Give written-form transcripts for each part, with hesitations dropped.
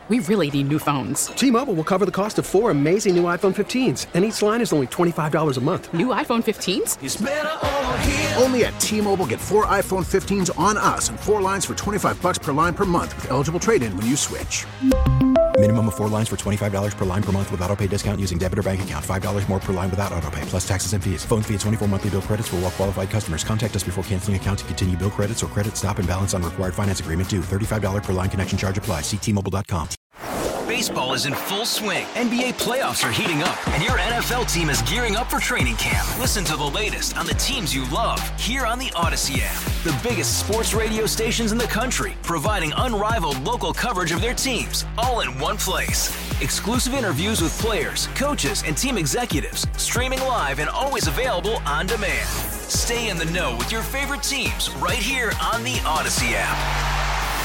We really need new phones. T-Mobile will cover the cost of 4 amazing new iPhone 15s, and each line is only $25 a month. New iPhone 15s? It's better over here. Only at T-Mobile, get 4 iPhone 15s on us and 4 lines for $25 per line per month with eligible trade-in when you switch. Minimum of 4 lines for $25 per line per month with autopay discount using debit or bank account. $5 more per line without autopay, plus taxes and fees. Phone fee at 24 monthly bill credits for well-qualified customers. Contact us before canceling account to continue bill credits or credit stop and balance on required finance agreement due. $35 per line connection charge applies. See T-Mobile.com. Baseball is in full swing. NBA playoffs are heating up, and your NFL team is gearing up for training camp. Listen to the latest on the teams you love here on the Odyssey app. The biggest sports radio stations in the country, providing unrivaled local coverage of their teams, all in one place. Exclusive interviews with players, coaches, and team executives, streaming live and always available on demand. Stay in the know with your favorite teams right here on the Odyssey app.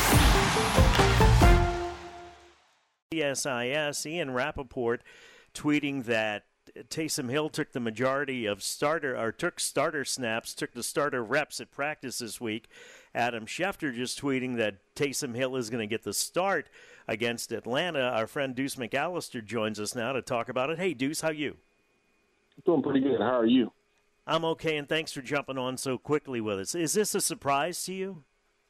CSIS, Ian Rappaport tweeting that Taysom Hill took the majority of took the starter reps at practice this week. Adam Schefter just tweeting that Taysom Hill is going to get the start against Atlanta. Our friend Deuce McAllister joins us now to talk about it. Hey, Deuce, how you? Doing pretty good. How are you? I'm okay, and thanks for jumping on so quickly with us. Is this a surprise to you?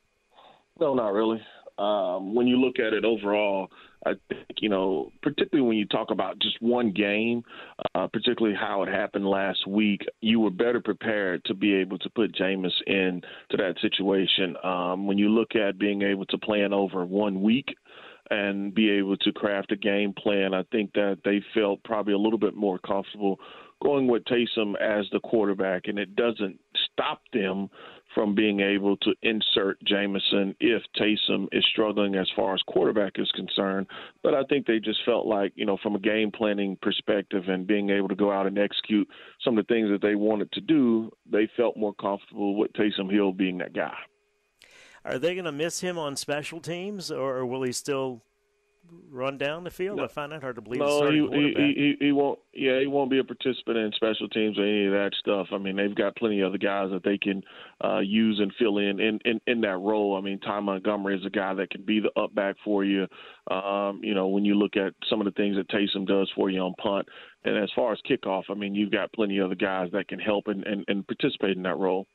No, not really. When you look at it overall, I think, particularly when you talk about just one game, particularly how it happened last week, you were better prepared to be able to put Jameis into that situation. When you look at being able to plan over 1 week and be able to craft a game plan, I think that they felt probably a little bit more comfortable going with Taysom as the quarterback, and it doesn't stop them from being able to insert Jameson if Taysom is struggling as far as quarterback is concerned. But I think they just felt like, from a game planning perspective and being able to go out and execute some of the things that they wanted to do, they felt more comfortable with Taysom Hill being that guy. Are they going to miss him on special teams, or will he still run down the field? No. I find that hard to believe. No, he won't. Yeah, he won't be a participant in special teams or any of that stuff. I mean, they've got plenty of other guys that they can use and fill in that role. I mean, Ty Montgomery is a guy that can be the up back for you. When you look at some of the things that Taysom does for you on punt, and as far as kickoff, I mean, you've got plenty of other guys that can help and participate in that role.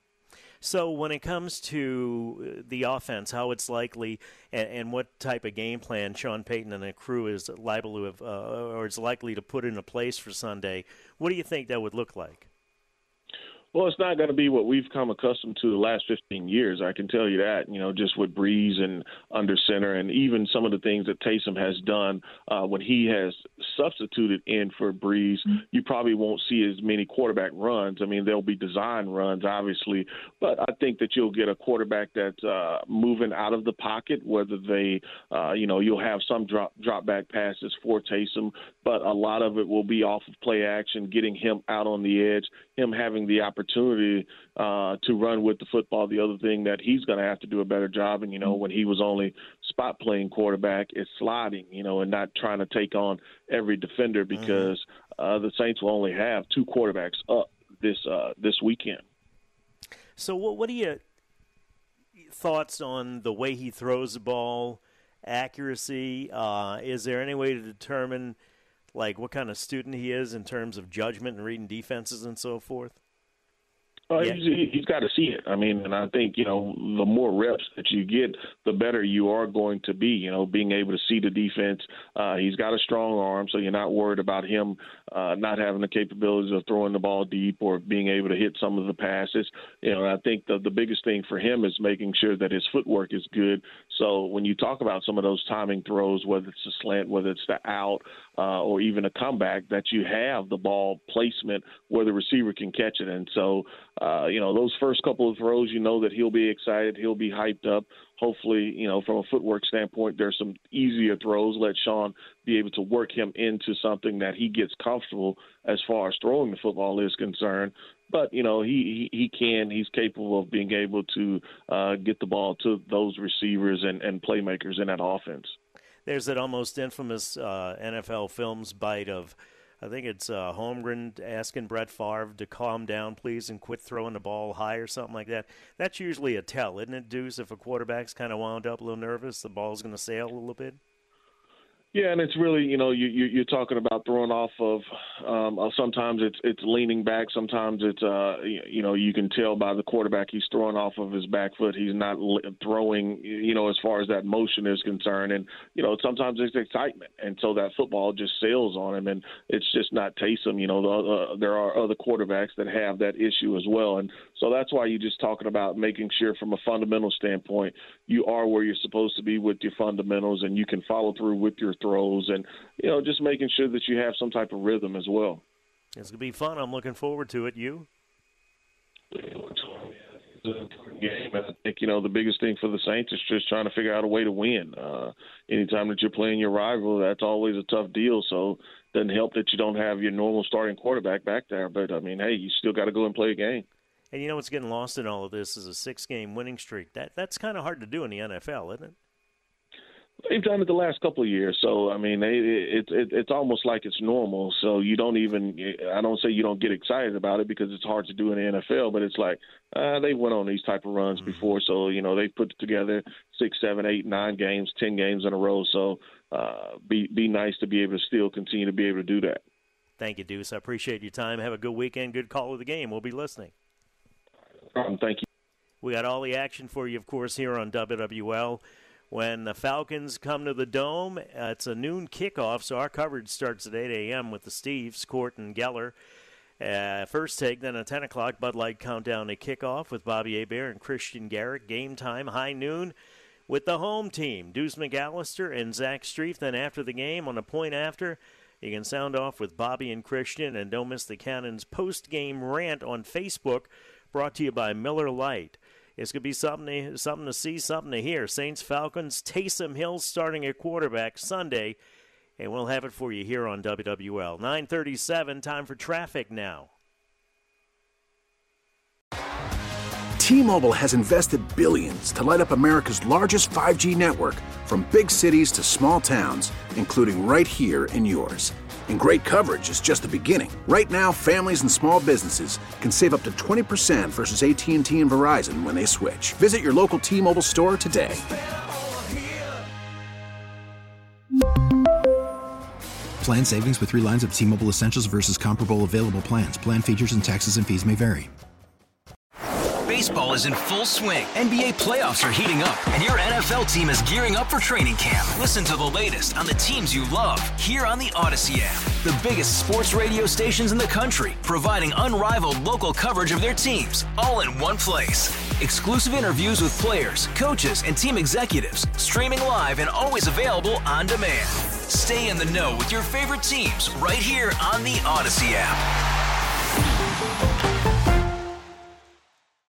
So when it comes to the offense, how it's likely and what type of game plan Sean Payton and the crew is liable to have, or is likely to put into place for Sunday, what do you think that would look like? Well, it's not going to be what we've come accustomed to the last 15 years. I can tell you that, just with Breeze and under center and even some of the things that Taysom has done when he has substituted in for Breeze, you probably won't see as many quarterback runs. I mean, there'll be design runs, obviously, but I think that you'll get a quarterback that's moving out of the pocket, whether they, you'll have some drop back passes for Taysom, but a lot of it will be off of play action, getting him out on the edge, him having the opportunity to run with the football. The other thing that he's going to have to do a better job, and when he was only spot playing quarterback, is sliding, and not trying to take on every defender because the Saints will only have 2 quarterbacks up this weekend. So what are your thoughts on the way he throws the ball, accuracy? Is there any way to determine what kind of student he is in terms of judgment and reading defenses and so forth? He's got to see it. I mean, and I think, the more reps that you get, the better you are going to be, being able to see the defense. He's got a strong arm, so you're not worried about him not having the capabilities of throwing the ball deep or being able to hit some of the passes. I think the biggest thing for him is making sure that his footwork is good. So when you talk about some of those timing throws, whether it's a slant, whether it's the out, or even a comeback, that you have the ball placement where the receiver can catch it. And so, those first couple of throws, that he'll be excited, he'll be hyped up. Hopefully, from a footwork standpoint, there's some easier throws. Let Sean be able to work him into something that he gets comfortable as far as throwing the football is concerned. But, he's capable of being able to get the ball to those receivers and playmakers in that offense. There's that almost infamous NFL Films bite of, I think it's Holmgren asking Brett Favre to calm down, please, and quit throwing the ball high or something like that. That's usually a tell, isn't it, Deuce? If a quarterback's kind of wound up a little nervous, the ball's going to sail a little bit? Yeah, and it's really, you're talking about throwing off of. Sometimes it's leaning back. Sometimes it's, you can tell by the quarterback he's throwing off of his back foot. He's not throwing, as far as that motion is concerned. And sometimes it's excitement, and so that football just sails on him, and it's just not Taysom. There are other quarterbacks that have that issue as well, and so that's why you're just talking about making sure from a fundamental standpoint you are where you're supposed to be with your fundamentals, and you can follow through with your throws, and just making sure that you have some type of rhythm as well. It's going to be fun. I'm looking forward to it. You? It's an important game. I think the biggest thing for the Saints is just trying to figure out a way to win. Anytime that you're playing your rival, that's always a tough deal. So it doesn't help that you don't have your normal starting quarterback back there. But hey, you still got to go and play a game. And what's getting lost in all of this is a 6-game winning streak. That's kind of hard to do in the NFL, isn't it? They've done it the last couple of years, so it's almost like it's normal. So you don't even, I don't say you don't get excited about it because it's hard to do in the NFL, but it's like they went on these type of runs before, so they've put together 6, 7, 8, 9 games, 10 games in a row. So be nice to be able to still continue to be able to do that. Thank you, Deuce. I appreciate your time. Have a good weekend. Good call of the game. We'll be listening. Thank you. We got all the action for you, of course, here on WWL. When the Falcons come to the Dome, it's a noon kickoff, so our coverage starts at 8 a.m. with the Steves, Court, and Geller. First take, then a 10 o'clock Bud Light countdown to kickoff with Bobby Hebert and Christian Garrett. Game time, high noon, with the home team, Deuce McAllister and Zach Streif. Then after the game, on a point after, you can sound off with Bobby and Christian. And don't miss the Cannons post-game rant on Facebook, brought to you by Miller Lite. It's going to be something to see, something to hear. Saints Falcons, Taysom Hill starting at quarterback Sunday, and we'll have it for you here on WWL. 9:37, time for traffic now. T-Mobile has invested billions to light up America's largest 5G network, from big cities to small towns, including right here in yours. And great coverage is just the beginning. Right now, families and small businesses can save up to 20% versus AT&T and Verizon when they switch. Visit your local T-Mobile store today. Plan savings with 3 lines of T-Mobile Essentials versus comparable available plans. Plan features and taxes and fees may vary. Baseball is in full swing. NBA playoffs are heating up, and your NFL team is gearing up for training camp. Listen to the latest on the teams you love here on the Odyssey app. The biggest sports radio stations in the country, providing unrivaled local coverage of their teams, all in one place. Exclusive interviews with players, coaches, and team executives, streaming live and always available on demand. Stay in the know with your favorite teams right here on the Odyssey app.